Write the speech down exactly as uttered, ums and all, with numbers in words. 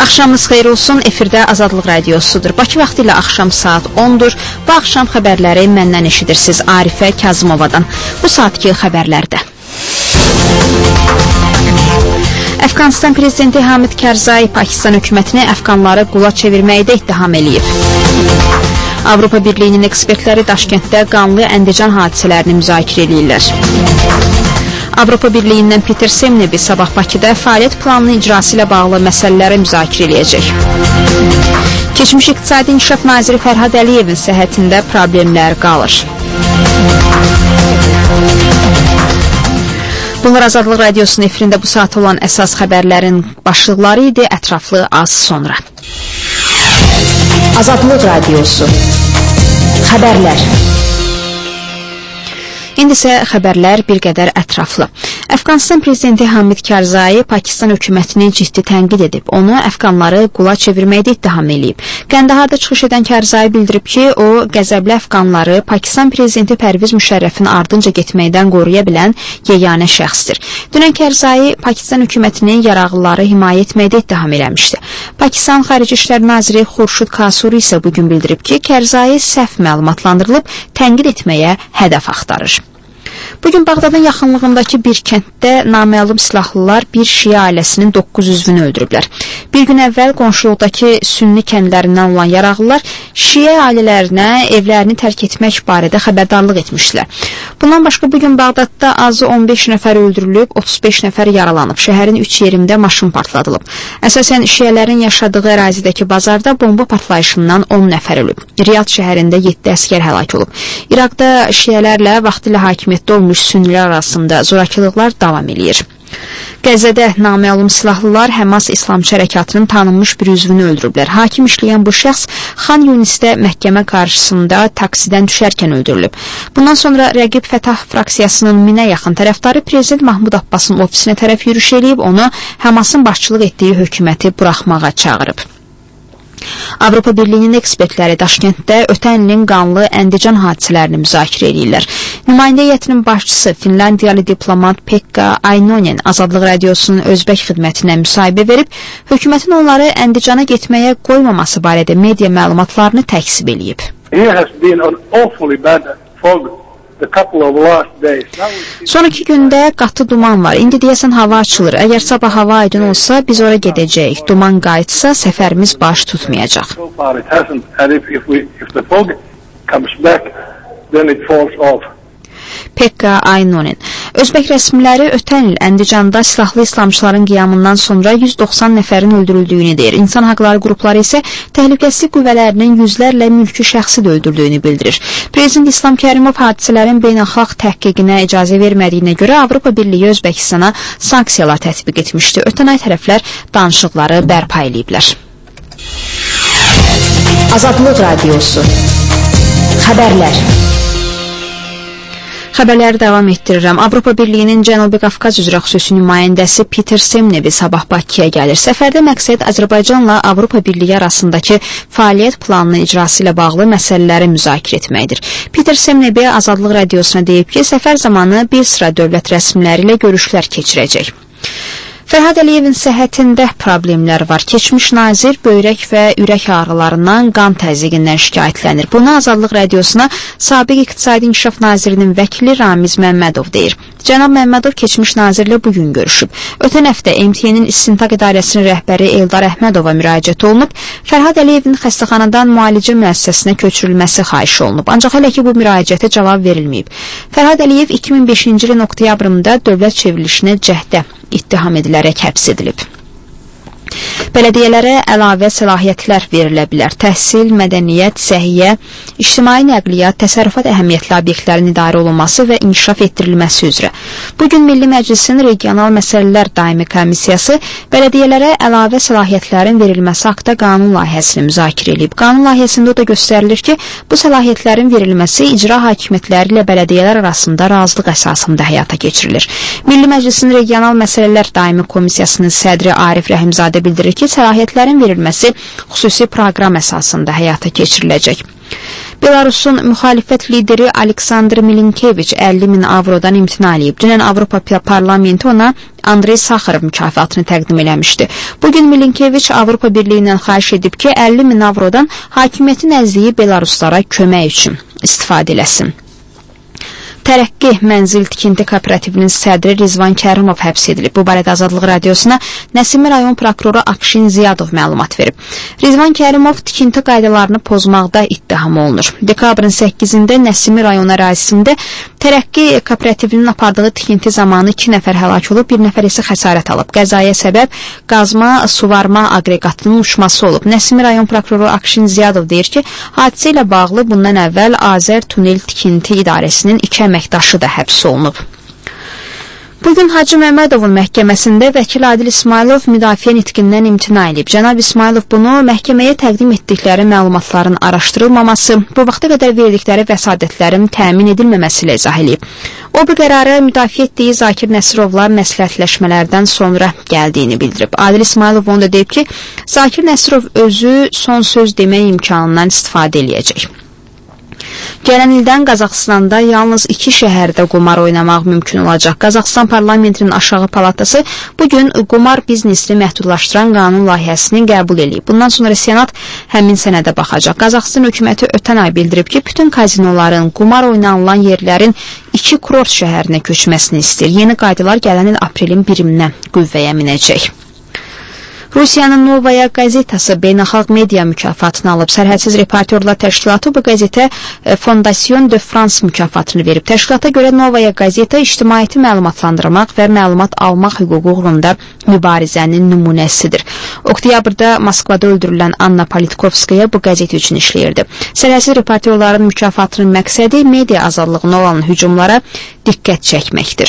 Axşamınız xeyir olsun, efirdə Azadlıq Radiosudur. Bakı vaxtı ilə axşam saat ondur. Bu axşam xəbərləri məndən eşidirsiniz Arifə Kazımovadan. Bu saatki xəbərlərdə. Əfqanistan prezidenti Hamid Karzai Pakistan hökumətini əfqanları qula çevirməkdə ittiham eləyib. Avropa Birliyinin ekspertləri Daşkənddə qanlı Əndican hadisələrini müzakirə edirlər. Avropa Birliyindən Peter Semnebi sabah Bakıda fəaliyyət planının icrası ilə bağlı məsələləri müzakirə edəcək. Keçmiş İqtisadi İnkişaf Naziri Fərhad Əliyevin səhhətində problemlər qalır. Bunlar Azadlıq Radiosunun efirində bu saat olan əsas xəbərlərin başlıqları idi, ətraflı az sonra. Azadlıq Radiosu Xəbərlər. İndi isə xəbərlər bir qədər ətraflı. Əfqanistan prezidenti Hamid Karzai Pakistan hökumətini ciddi tənqid edib. Onu əfqanları qula çevirməkdə ittiham eləyib. Qəndaharda çıxış edən Karzai bildirib ki, o qəzəbli əfqanları Pakistan prezidenti Pərviz Müşərrəfin ardınca getməkdən qoruya bilən yeganə şəxsdir. Dünən Karzai Pakistan hökumətinin yaraqlıları himayə etməkdə ittiham eləmişdi. Pakistan Xarici İşlər Naziri Xurşud Kasuri isə bugün bildirib ki, Karzai səhv məlumatlandırılıb, tənqid etməyə hədəf axtarır. Bugün Bağdadın yaxınlığındakı bir kənddə naməlum silahlılar bir şiə ailəsinin doqquz üzvünü öldürüblər. Bir gün əvvəl qonşuluqdakı sünni kəndlərindən olan yaraqlılar şiə ailələrinə evlərini tərk etmək barədə xəbərdarlıq etmişdilər. Bundan başqa bugün Bağdadda azı on beş nəfər öldürülüb, otuz beş nəfər yaralanıb. Şəhərin üç yerində maşın partladılıb. Əsasən şiələrin yaşadığı ərazidəki bazarda bomba partlayışından on nəfər ölüb. Riyad şəhərində yeddi əsgər həlak olub. İraqda şiələrlə vaxtilə hakimiyyətdə olmuş sünnilər arasında zorakılıqlar davam edir. Qəzzədə naməlum silahlılar Həmas İslamçı hərəkatının tanınmış bir üzvünü öldürüblər. Hakim işləyən bu şəxs Xan Yunisdə məhkəmə qarşısında taksidən düşərkən öldürülüb. Bundan sonra rəqib Fətah fraksiyasının minə yaxın tərəfdarı Prezident Mahmud Abbasın ofisinə tərəf yürüş eləyib, onu Həmasın başçılıq etdiyi hökuməti buraxmağa çağırıb. Avropa Birliyinin ekspertləri Daşkənddə ötən ilin qanlı Əndican hadisələrini müzakirə edirlər. Nümayəndə heyətinin başçısı Finlandiyalı diplomat Pekka Ainonen Azadlıq Radiosunun Özbək xidmətinə müsahibə verib, hökumətin onları Əndicana getməyə qoymaması barədə media məlumatlarını təksib eləyib. Sonraki gündə qatı duman var. İndi deyəsən hava açılır. Əgər sabah hava aydın olsa, biz ora gedəcəyik. Duman qayıtsa, səfərimiz baş tutmayacaq. Pekka Aynonen. Özbək rəsmiləri ötən il Əndicanda silahlı İslamçıların qiyamından sonra yüz doxsan nəfərin öldürüldüyünü deyir. İnsan haqları qrupları isə təhlükəsizlik qüvvələrinin yüzlərlə mülki şəxsi də öldürdüyünü bildirir. Prezident İslam Kərimov hadisələrin beynəlxalq təhqiqinə icazə vermədiyinə görə Avropa Birliyi Özbəkistana sanksiyalar tətbiq etmişdi. Ötən ay tərəflər danışıqları bərpa eləyiblər. Azadlıq Radiosu Xəbərlər. Xəbərləri davam etdirirəm. Avropa Birliyinin Cənubi Qafqaz üzrə xüsusi nümayəndəsi Peter Semnebi sabah Bakıya gəlir. Səfərdə məqsəd Azərbaycanla Avropa Birliyi arasındakı fəaliyyət planının icrası ilə bağlı məsələləri müzakirə etməkdir. Peter Semnebi Azadlıq Radiosuna deyib ki, səfər zamanı bir sıra dövlət rəsmiləri ilə görüşlər keçirəcək. Fərhad Əliyevin səhhətində problemlər var. Keçmiş nazir böyrək və ürək ağrılarından, qan təzyiqindən şikayətlənir. Bunu Azadlıq Radiosuna sabiq İqtisadi İnkişaf Nazirinin vəkili Ramiz Məmmədov deyir. Cənab Məmmədov keçmiş nazirlə bugün görüşüb. Ötən həftə M T N-in İstintaq İdarəsinin rəhbəri Eldar Əhmədova müraciət olunub. Fərhad Əliyevin xəstəxanadan müalicə müəssisəsinə köçürülməsi xahiş olunub. Ancaq hələ ki bu müraciətə cavab verilməyib. Fərhad Əliyev iki min beşinci ilin oktyabrında dövlət çevrilişinə cəhdə ittiham edilərək həbs edilib. Bələdiyyələrə əlavə səlahiyyətlər verilə bilər. Təhsil, mədəniyyət, səhiyyə, ictimai nəqliyyat, təsərrüfat əhəmiyyətli obyektlərin idarə olunması və inkişaf etdirilməsi üzrə. Bugün Milli Məclisin Regional Məsələlər Daimi Komissiyası bələdiyyələrə əlavə səlahiyyətlərin verilməsi haqda qanun layihəsini müzakirə edib. Qanun layihəsində o da göstərilir ki, bu səlahiyyətlərin verilməsi icra hakimiyyətləri ilə bələdiyyələr arasında razılıq əsasında həyata keçirilir. Milli Məclisin Regional Məsələlər Daimi Komissiyasının sədri Arif Rəhimzadə bildirir ki, səlahiyyətlərin verilməsi xüsusi proqram əsasında həyata keçiriləcək. Belarusun müxalifət lideri Aleksandr Milinkeviç əlli min avrodan imtina edib. Dünən Avropa Parlamenti ona Andrey Sakharov mükafatını təqdim eləmişdi. Bugün Milinkeviç Avropa Birliyindən xahiş edib ki, əlli min avrodan hakimiyyətin əzdiyi Belaruslara kömək üçün istifadə eləsin. Tərəqqi Mənzil Tikinti Kooperativinin sədri Rizvan Kərimov həbs edilib. Bu barədə Azadlıq Radiosuna Nəsimi rayon prokuroru Akşin Ziyadov məlumat verib. Rizvan Kərimov tikinti qaydalarını pozmaqda ittiham olunur. Dekabrın səkkizində Nəsimi rayon ərazisində Tərəqqi Kooperativinin apardığı tikinti zamanı iki nəfər həlak olub, bir nəfər isə xəsarət alıb. Qəzaya səbəb qazma, suvarma aqreqatının uçması olub. Nəsimi rayon prokuroru Akşin Ziyadov deyir ki, hadisə ilə bağlı bundan əvvəl Azər Tunel Tikinti İdarəsinin iki əməkdaşı da həbs olunub. Bugün Hacı Məmmədovun məhkəməsində vəkil Adil İsmailov müdafiə nitqindən imtina edib. Cənab İsmailov bunu məhkəməyə təqdim etdikləri məlumatların araşdırılmaması, bu vaxta qədər verdikləri vəsadətlərin təmin edilməməsi ilə izah edib. O, bu qərarı müdafiə etdiyi Zakir Nəsirovla məsləhətləşmələrdən sonra gəldiyini bildirib. Adil İsmailov onu da deyib ki, Zakir Nəsirov özü son söz demək imkanından istifadə eləyəcək. Gələn ildən Qazaxıstanda yalnız iki şəhərdə qumar oynamaq mümkün olacaq. Qazaxıstan parlamentinin aşağı palatası bugün qumar biznesini məhdudlaşdıran qanun layihəsini qəbul edib. Bundan sonra Senat həmin sənədə baxacaq. Qazaxıstan hökuməti ötən ay bildirib ki, bütün kazinoların, qumar oynanılan yerlərin iki kurort şəhərinə köçməsini istəyir. Yeni qaydalar gələn il aprelin birindən qüvvəyə minəcək. Rusiyanın Novaya qəzetası beynəlxalq media mükafatını alıb. Sərhədsiz reportyorlar təşkilatı bu qəzetə Fondation de France mükafatını verib. Təşkilata görə Novaya qəzeta ictimaiyyəti məlumatlandırmaq və məlumat almaq hüququ uğrunda mübarizənin nümunəsidir. Oktyabrda Moskvada öldürülən Anna Politkovskaya bu qəzet üçün işləyirdi. Sərhədsiz reportyorların mükafatının məqsədi media azadlığına olan hücumlara diqqət çəkməkdir.